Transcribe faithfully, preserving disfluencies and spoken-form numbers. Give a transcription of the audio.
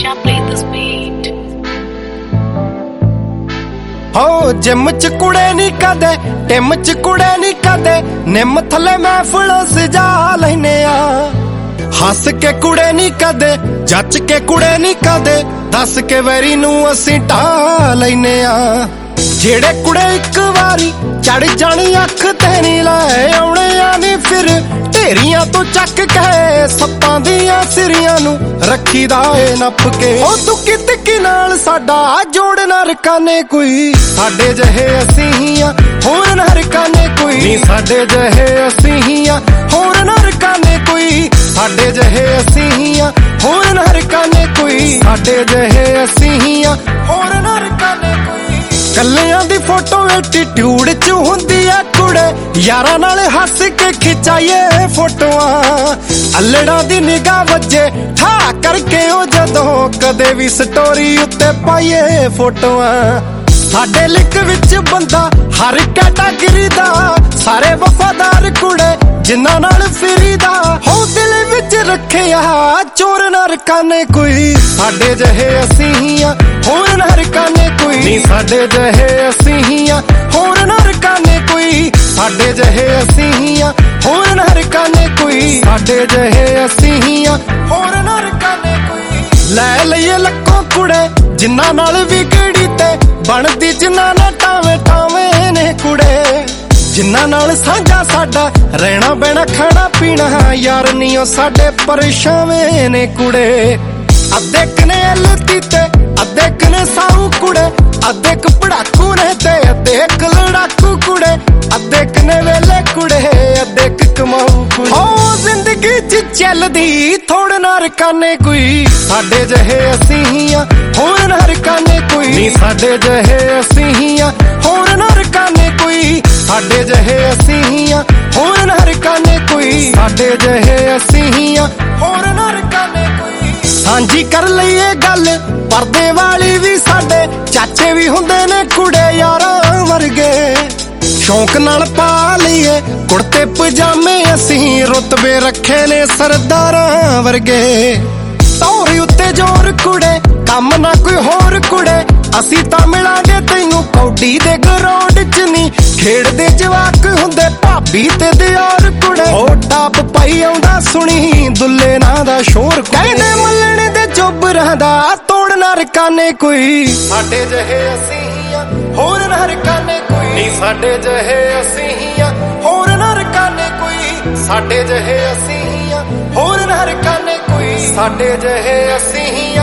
Nisha, play this beat. हो gym च कुड़े नी कदे टिम च कुड़े नी कदे निम थले महफिलों सजा लेने आ हस के कुड़े नी कदे जच के कुड़े नी कदे दस के वैरी नू असी ढा लेने आ जेड़े कुड़े एक वारी चढ़ जानी अख ते नी लाए आउणे आनी फिर ढेरियां तो चक के सप्पां दियां सिरियां नू रखी दा ए नप के ओ तू कितकी नाल साडा जोड़ ना रकाने कोई साडे जहे असी ही आ होर ना रकाने कोई नी साडे जहे असी ही आ होर ना रकाने कोई साडे जहे असी ही आ होर ना रकाने कोई साडे जहे असी ही आ होर ना रकाने कोई कल्लियां दी फोटो एटीट्यूड च हुंदी आ कुड़े यारां नाल हस के खिचाइए फोटोआं अल्लड़ा दी निगाह वजे ठा करके ओ जदों कदे भी स्टोरी उत्ते पाइए फोटोआं साडे लिक विच बंदा हर कैटागरी दा सारे वफादार कुड़े जिन्हां नाल फिरीदा हो दिल विच रखिया चोर ना रकाने कोई साडे जहे असी ही आ होर ना रकाने कोई नी साडे जहे असी ही आ होर ना रकाने कोई साडे जहे असी ही आ होर ना रकाने कोई साडे जहे असी ही आ होर ना रकाने कोई लै लईए लक्कों कुड़े जिन्हां नाल विगड़ी ते बनदी जिन्हां ना टावे टावे ने कुड़े जिन्हां नाल साझा साडा रहना बहना खाना पीना यार नी ओ साडे परेशान ने कुड़े अद्धे कने लती ते अद्धे कने साऊ कुड़े अद्धे क पढ़ाकू ने ते अद्धे क लड़ाकू कुड़े अद्धे कने वेले कुड़े अद्धे क कमाऊ कुड़े हो जिंदगी च चलदी थोड़े ना रकाने कोई साडे जहे असी ही आ होर ना रकाने कोई नी साडे जहे असी ही आ होर ना रकाने कोई साडे जहे असी ही आ होर ना रकाने कोई साडे जहे असी ही आ होर ना रकाने कोई सांझी कर लईए गल पर्दे वाली भी साडे चाचे भी हुंदे ने कुड़े यारां वर्गे शौक नाल पा लईए कुड़ते पजामे असी रुतबे रखे ने सरदारां वर्गे तौरी उत्ते जोर कुड़े कम ना कोई होर कुड़े असी तां मिलांगे तैनू कौडी दे ग्राउंड च नी खेड़ दे जवाक हुंदे भाभी ते दियार कुड़े ओ टाप पाई आउंदा सुनी दुल्ले नां दा शोर कहंदे मल्लणे दे चोबरां दा तोड़ ना रकाने कोई साडे जहे असी ही आ होर ना रकाने कोई नी साडे जहे असी ही आ होर ना रकाने कोई साडे जहे असी ही आ होर ना रकाने कोई साडे जहे असी ही